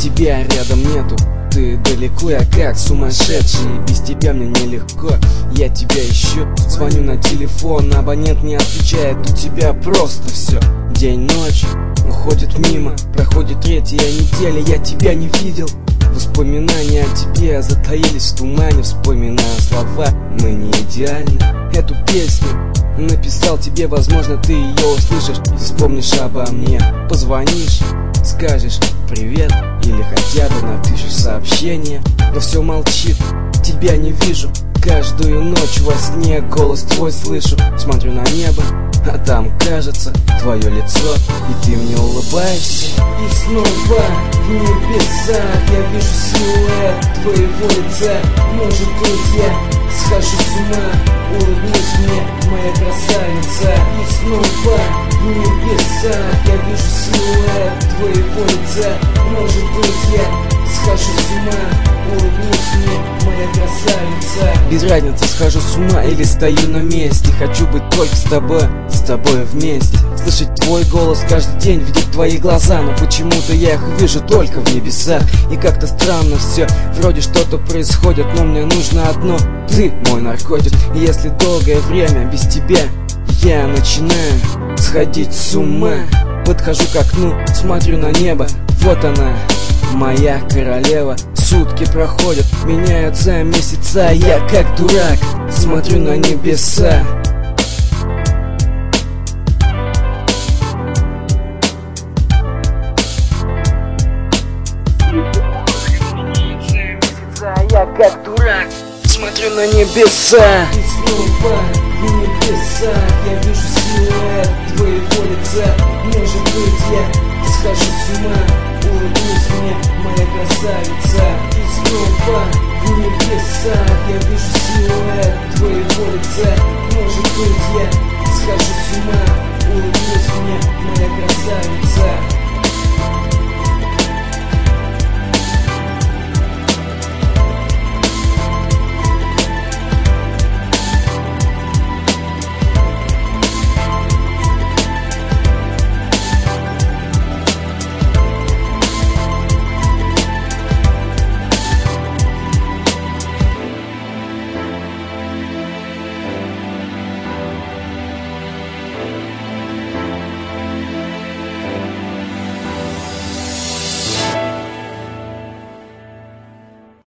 тебя рядом нету. Ты далеко, я как сумасшедший, без тебя мне нелегко. Я тебя ищу, звоню на телефон, абонент не отвечает, у тебя просто все. День-ночь уходит мимо, проходит третья неделя, я тебя не видел. Воспоминания о тебе затаились в тумане, вспоминая слова, мы не идеальны. Эту песню написал тебе, возможно, ты ее услышишь и вспомнишь обо мне. Позвонишь, скажешь привет или хотя бы напишешь сообщение. Но все молчит, тебя не вижу. Каждую ночь во сне голос твой слышу. Смотрю на небо, а там, кажется, твое лицо, и ты мне улыбаешься. И снова в небесах я вижу силуэт твоего лица. Может быть, я схожу с ума, улыбнись мне, моя красавица. И снова в небесах я вижу силуэт твоего лица. Может быть, я схожу с ума, улыбнись мне, моя красавица. Без разницы, схожу с ума или стою на месте. Хочу быть только с тобой вместе. Слышать твой голос каждый день, видеть твои глаза. Но почему-то я их вижу только в небесах. И как-то странно все, вроде что-то происходит, но мне нужно одно: ты мой наркотик. И если долгое время без тебя я начинаю сходить с ума, подхожу к окну, смотрю на небо, вот она, моя королева. Сутки проходят, меняются месяца, я как дурак смотрю на небеса. Я как дурак смотрю на небеса. И снова в небесах я вижу силуэт твоего лица. Может быть, я схожу с ума, улыбнись мне, моя красавица. И снова в небесах я вижу силуэт твоего лица. Может быть, я схожу с ума, улыбнись мне, моя красавица.